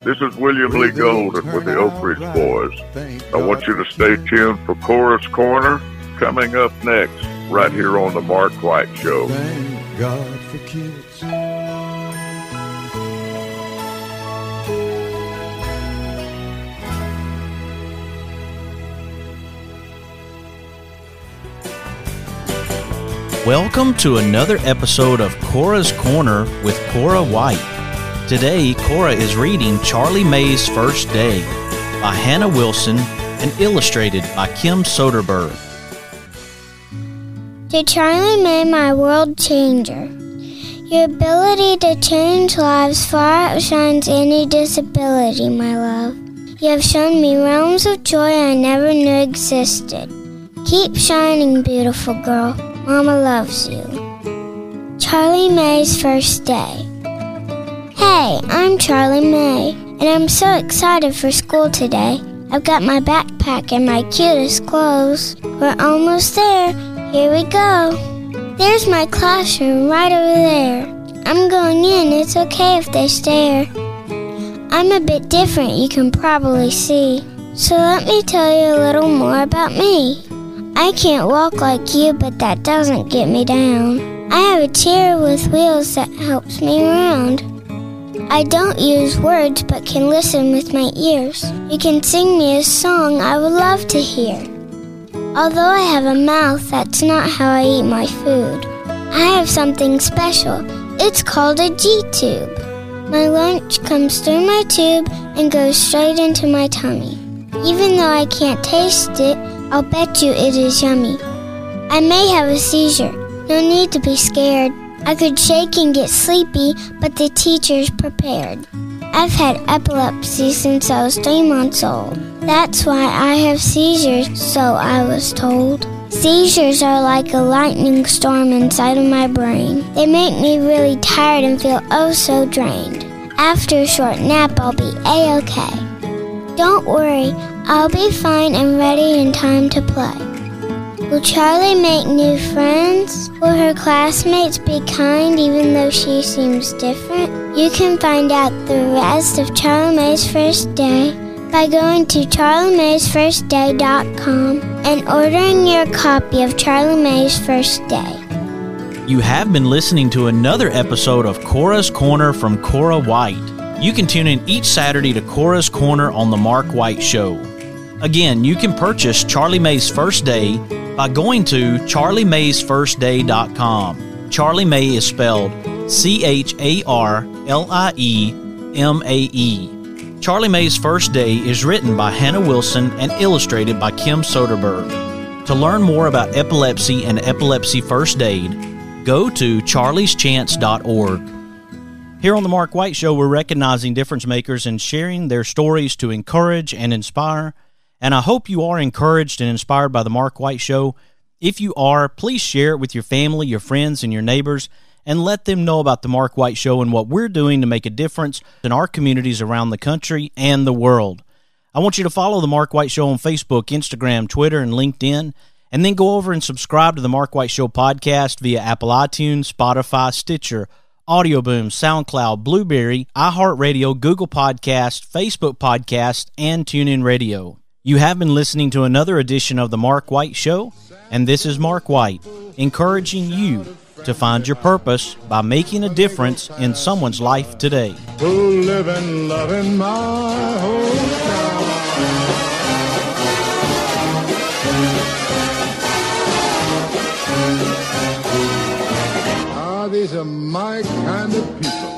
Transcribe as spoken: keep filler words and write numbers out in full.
This is William Lee Golden with the Oak Ridge Boys. I want you to stay tuned for Cora's Corner coming up next, right here on the Mark White Show. Thank God for kids. Welcome to another episode of Cora's Corner with Cora White. Today, Cora is reading Charlie May's First Day by Hannah Wilson and illustrated by Kim Soderberg. To Charlie May, my world changer. Your ability to change lives far outshines any disability, my love. You have shown me realms of joy I never knew existed. Keep shining, beautiful girl. Mama loves you. Charlie May's First Day. Hey, I'm Charlie May, and I'm so excited for school today. I've got my backpack and my cutest clothes. We're almost there. Here we go. There's my classroom right over there. I'm going in. It's okay if they stare. I'm a bit different, you can probably see. So let me tell you a little more about me. I can't walk like you, but that doesn't get me down. I have a chair with wheels that helps me around. I don't use words, but can listen with my ears. You can sing me a song I would love to hear. Although I have a mouth, that's not how I eat my food. I have something special. It's called a G-tube. My lunch comes through my tube and goes straight into my tummy. Even though I can't taste it, I'll bet you it is yummy. I may have a seizure. No need to be scared. I could shake and get sleepy, but the teacher's prepared. I've had epilepsy since I was three months old. That's why I have seizures, so I was told. Seizures are like a lightning storm inside of my brain. They make me really tired and feel oh so drained. After a short nap, I'll be A-okay. Don't worry, I'll be fine and ready in time to play. Will Charlie make new friends? Will her classmates be kind even though she seems different? You can find out the rest of Charlie May's First Day by going to charlie mays first day dot com and ordering your copy of Charlie May's First Day. You have been listening to another episode of Cora's Corner from Cora White. You can tune in each Saturday to Cora's Corner on The Mark White Show. Again, you can purchase Charlie May's First Day by going to charlie mays first day dot com. Charlie May is spelled C H A R L I E M A E. Charlie May's First Day is written by Hannah Wilson and illustrated by Kim Soderberg. To learn more about epilepsy and epilepsy first aid, go to charlies chance dot org. Here on The Mark White Show, we're recognizing difference makers and sharing their stories to encourage and inspire. And I hope you are encouraged and inspired by The Mark White Show. If you are, please share it with your family, your friends, and your neighbors, and let them know about The Mark White Show and what we're doing to make a difference in our communities around the country and the world. I want you to follow The Mark White Show on Facebook, Instagram, Twitter, and LinkedIn, and then go over and subscribe to The Mark White Show podcast via Apple iTunes, Spotify, Stitcher, Audioboom, SoundCloud, Blueberry, iHeartRadio, Google Podcast, Facebook Podcast, and TuneIn Radio. You have been listening to another edition of The Mark White Show, and this is Mark White, encouraging you to find your purpose by making a difference in someone's life today. Who live and love in my hometown. Ah, these are my kind of people.